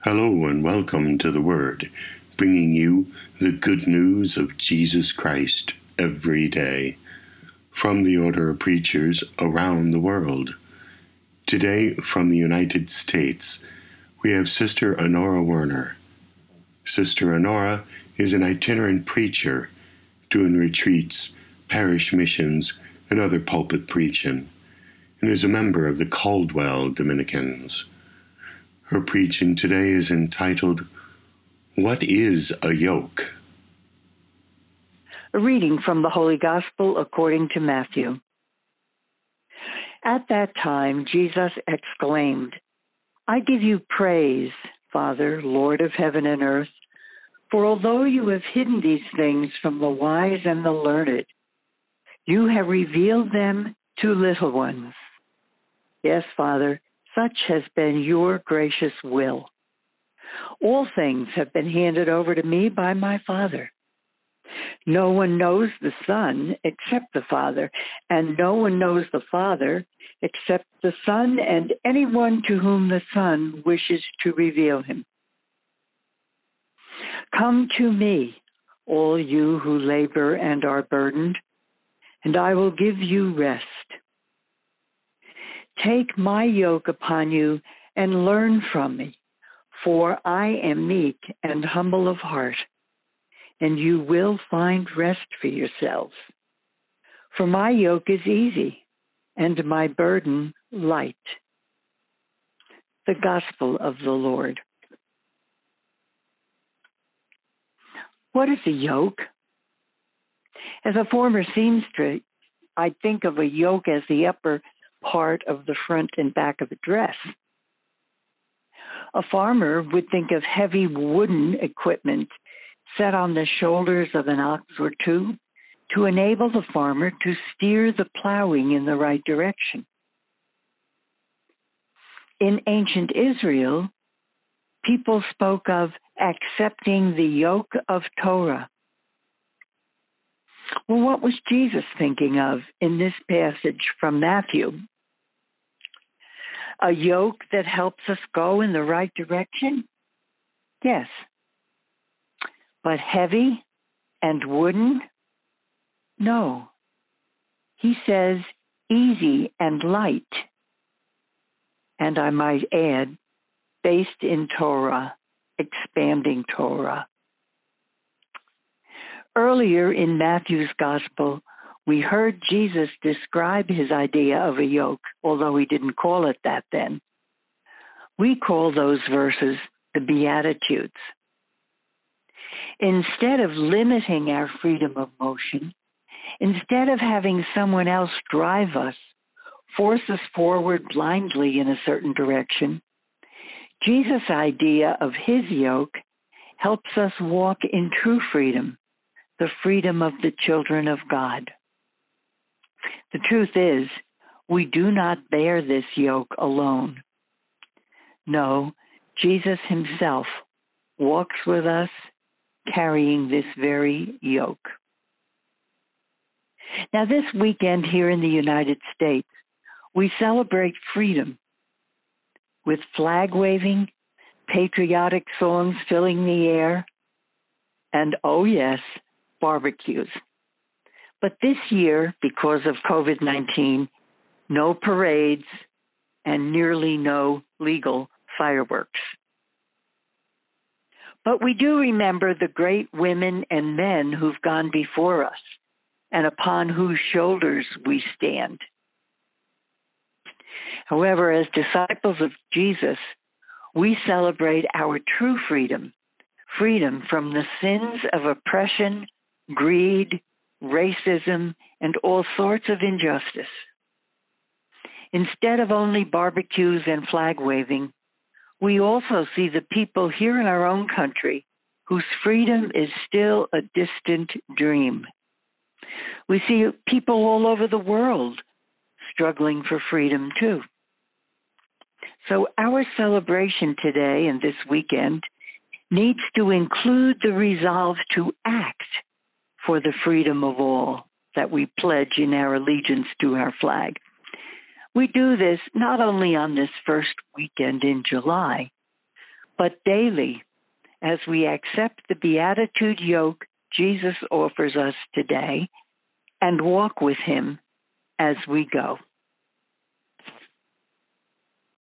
Hello and welcome to the Word, bringing you the good news of Jesus Christ every day from the Order of Preachers around the world. Today, from the United States, we have Sister Honora Werner. Sister Honora is an itinerant preacher doing retreats, parish missions, and other pulpit preaching, and is a member of the Caldwell Dominicans. Her preaching today is entitled, What is a Yoke? A reading from the Holy Gospel according to Matthew. At that time, Jesus exclaimed, I give you praise, Father, Lord of heaven and earth, for although you have hidden these things from the wise and the learned, you have revealed them to little ones. Yes, Father, such has been your gracious will. All things have been handed over to me by my Father. No one knows the Son except the Father, and no one knows the Father except the Son and anyone to whom the Son wishes to reveal him. Come to me, all you who labor and are burdened, and I will give you rest. Take my yoke upon you and learn from me, for I am meek and humble of heart, and you will find rest for yourselves. For my yoke is easy, and my burden light. The Gospel of the Lord. What is a yoke? As a former seamstress, I think of a yoke as the upper part of the front and back of a dress. A farmer would think of heavy wooden equipment set on the shoulders of an ox or two to enable the farmer to steer the plowing in the right direction. In ancient Israel, people spoke of accepting the yoke of Torah. Well, what was Jesus thinking of in this passage from Matthew? A yoke that helps us go in the right direction? Yes. But heavy and wooden? No. He says easy and light. And I might add, based in Torah, expanding Torah. Earlier in Matthew's Gospel, we heard Jesus describe his idea of a yoke, although he didn't call it that then. We call those verses the Beatitudes. Instead of limiting our freedom of motion, instead of having someone else drive us, force us forward blindly in a certain direction, Jesus' idea of his yoke helps us walk in true freedom, the freedom of the children of God. The truth is, we do not bear this yoke alone. No, Jesus himself walks with us, carrying this very yoke. Now, this weekend here in the United States, we celebrate freedom with flag waving, patriotic songs filling the air, and, oh yes, barbecues. But this year, because of COVID-19, no parades and nearly no legal fireworks. But we do remember the great women and men who've gone before us and upon whose shoulders we stand. However, as disciples of Jesus, we celebrate our true freedom, freedom from the sins of oppression, greed, racism, and all sorts of injustice. Instead of only barbecues and flag waving, we also see the people here in our own country whose freedom is still a distant dream. We see people all over the world struggling for freedom too. So our celebration today and this weekend needs to include the resolve to act for the freedom of all that we pledge in our allegiance to our flag. We do this not only on this first weekend in July, but daily as we accept the beatitude yoke Jesus offers us today and walk with him as we go.